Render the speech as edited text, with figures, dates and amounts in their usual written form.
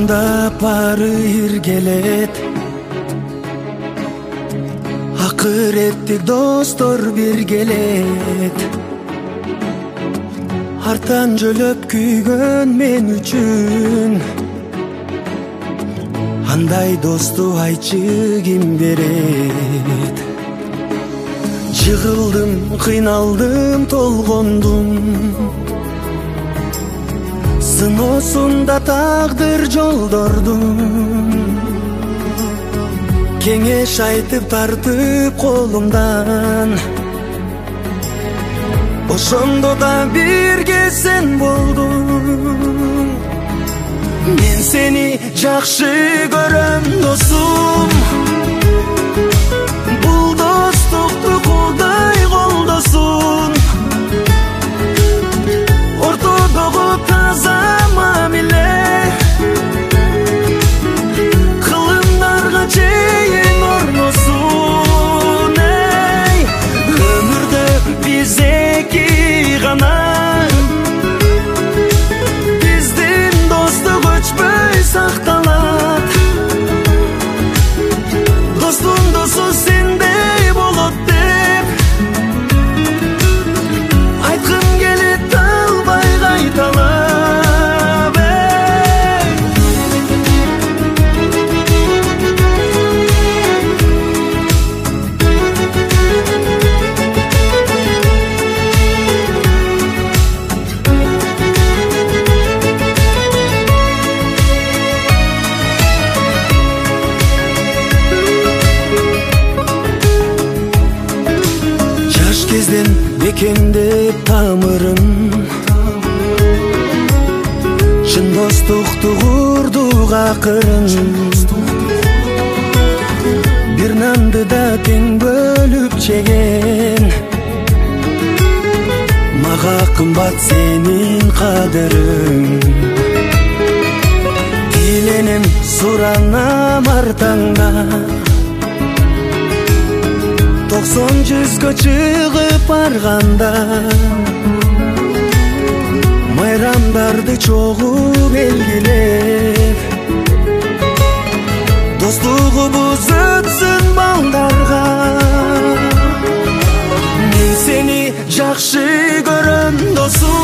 Жолунда бары иргелет, акыреттик достор биргелет. Артан жөлөп күйгөн мен үчүн, андай досту айчы ким берет? Жыгылдым, кыйналдым, толгондум, сыноосунда тагдыр жолдордум. Кеңеш айтып тартып колумдан, ошондо да бирге сен болдуң. Мен сени жакшы көрөм досум, бул достукту Кудай колдосун. Ортодогу таза мамиле, кылымдарга чейин орносун. Өмүрдө биз эки гана, биздин достук өчпөй сакталат. Достун досу сендей болот деп айткым келет, албай кайталап. Жаш кезден бекемдеп тамырым, чын достукту курдук акырын. Бир нанды да тең бөлүп жеген, мага кымбат сенин кадырың. Тиленем, суранам артаңда, 90-100 чыгып барганда, майрамдарды чогуу белгилеп, достугубуз өтсүн балдарга. Мен сени жакшы көрөм досум,